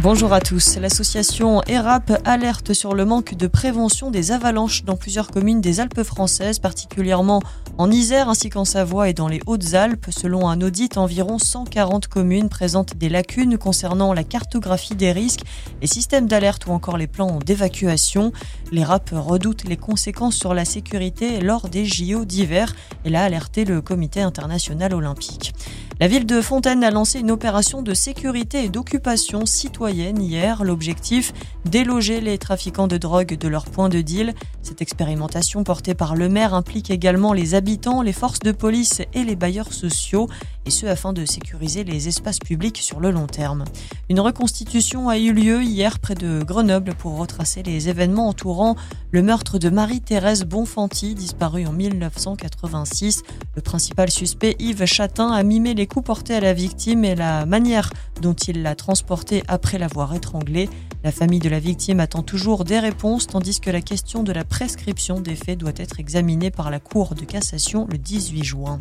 Bonjour à tous. L'association ERAP alerte sur le manque de prévention des avalanches dans plusieurs communes des Alpes françaises, particulièrement en Isère ainsi qu'en Savoie et dans les Hautes-Alpes. Selon un audit, environ 140 communes présentent des lacunes concernant la cartographie des risques, les systèmes d'alerte ou encore les plans d'évacuation. L'ERAP redoute les conséquences sur la sécurité lors des JO d'hiver et l'a alerté le Comité international olympique. La ville de Fontaine a lancé une opération de sécurité et d'occupation citoyenne hier. L'objectif, déloger les trafiquants de drogue de leur point de deal. Cette expérimentation portée par le maire implique également les habitants, les forces de police et les bailleurs sociaux, et ce afin de sécuriser les espaces publics sur le long terme. Une reconstitution a eu lieu hier près de Grenoble pour retracer les événements entourant le meurtre de Marie-Thérèse Bonfanti, disparue en 1986. Le principal suspect, Yves Chatin, a mimé les coups portés à la victime et la manière dont il l'a transportée après l'avoir étranglée. La famille de la victime attend toujours des réponses, tandis que la question de la prescription des faits doit être examinée par la Cour de cassation le 18 juin.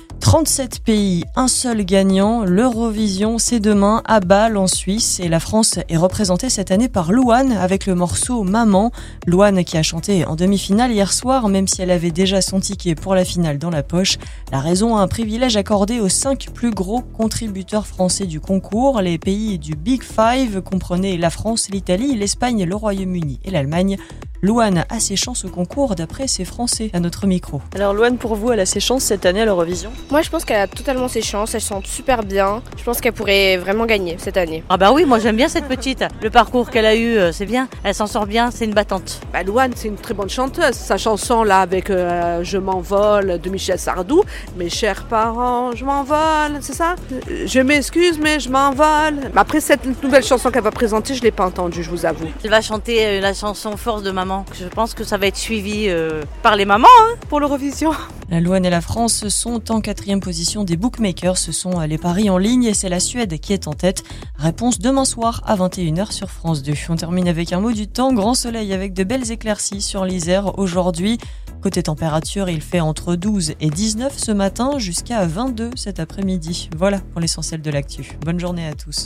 37 pays, un seul gagnant. L'Eurovision, c'est demain à Bâle en Suisse et la France est représentée cette année par Louane avec le morceau Maman. Louane qui a chanté en demi-finale hier soir, même si elle avait déjà son ticket pour la finale dans la poche. La raison, un privilège accordé aux 5 plus gros contributeurs français du concours. Les pays du Big Five comprenaient la France, l'Italie, l'Espagne, le Royaume-Uni et l'Allemagne. Louane a ses chances au concours d'après ses Français à notre micro. Alors Louane, pour vous, elle a ses chances cette année à l'Eurovision ? Moi je pense qu'elle a totalement ses chances, elle chante super bien. Je pense qu'elle pourrait vraiment gagner cette année. Ah bah oui, moi j'aime bien cette petite. Le parcours qu'elle a eu, c'est bien. Elle s'en sort bien, c'est une battante. Louane, c'est une très bonne chanteuse. Sa chanson là avec Je m'envole de Michel Sardou. Mes chers parents, je m'envole, c'est ça ? Je m'excuse mais je m'envole. Après cette nouvelle chanson qu'elle va présenter, je ne l'ai pas entendue, je vous avoue. Elle va chanter la chanson Force de maman. Je pense que ça va être suivi par les mamans pour l'Eurovision. La Louane et la France sont en 4e position des bookmakers. Ce sont les paris en ligne et c'est la Suède qui est en tête. Réponse demain soir à 21h sur France 2. On termine avec un mot du temps. Grand soleil avec de belles éclaircies sur l'Isère aujourd'hui. Côté température, il fait entre 12 et 19 ce matin jusqu'à 22 cet après-midi. Voilà pour l'essentiel de l'actu. Bonne journée à tous.